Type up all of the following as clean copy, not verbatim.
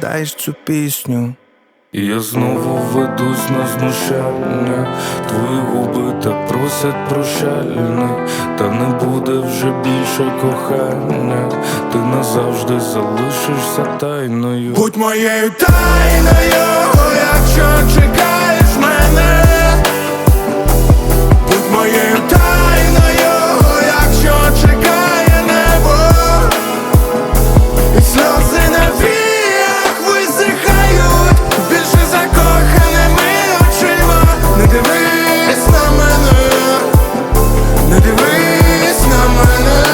згадаєш цю пісню. І я знову ведусь на знущання. Твої губи так просять прощальне, та не буде вже більше кохання. Ти назавжди залишишся тайною. Будь моєю тайною, якщо чекаєш мене. Будь моєю тайною, якщо чекає небо. І сльози на віях висихають більше закоханими очима. Не дивись на мене, не дивись на мене.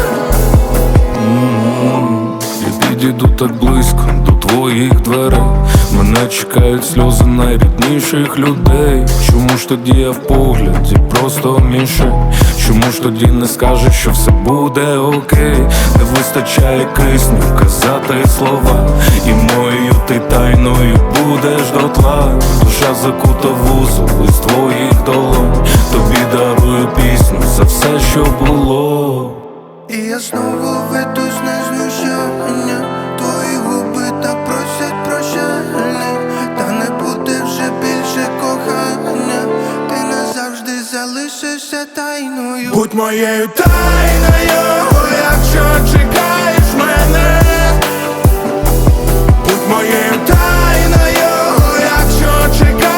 Я підійду так близько до твоїх дверей. Мене чекають сльози найрідніших людей. Чому ж тоді я в погляді просто мішень? Чому ж тоді не скажеш, що все буде окей? Не вистачає кисню казати слова, і моєю ти тайною будеш дотла. Душа закута в вузол із твоїх долонь. Тобі дарую пісню за все, що було. І я знову ведусь на знущання. Твої губи так просять прощальне, та не буде вже більше кохання. Ти назавжди залишишся тайною. Будь моєю тайною, якщо чекаєш мене. Будь моєю тайною, якщо чекаєш.